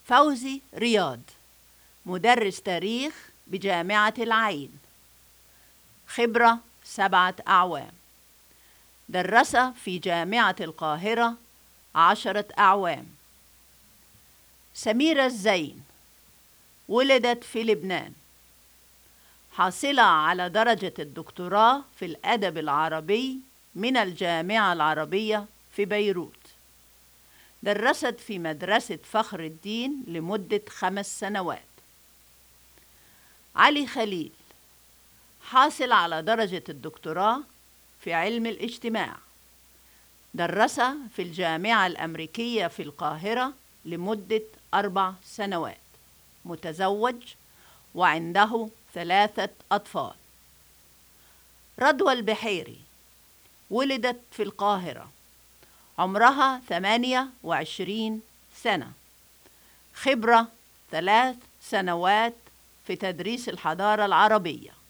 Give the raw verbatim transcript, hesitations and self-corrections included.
فوزي رياض، مدرس تاريخ بجامعة العين، خبرة سبعة أعوام، درس في جامعة القاهرة عشرة أعوام. سميرة الزين، ولدت في لبنان، حاصلة على درجة الدكتوراه في الأدب العربي من الجامعة العربية في بيروت. درست في مدرسة فخر الدين لمدة خمس سنوات. علي خليل، حاصل على درجة الدكتوراه في علم الاجتماع، درس في الجامعة الأمريكية في القاهرة لمدة أربع سنوات، متزوج وعنده ثلاثة أطفال. رضوى البحيري، ولدت في القاهرة، عمرها ثمانية وعشرين سنة، خبرة ثلاث سنوات في تدريس الحضارة العربية.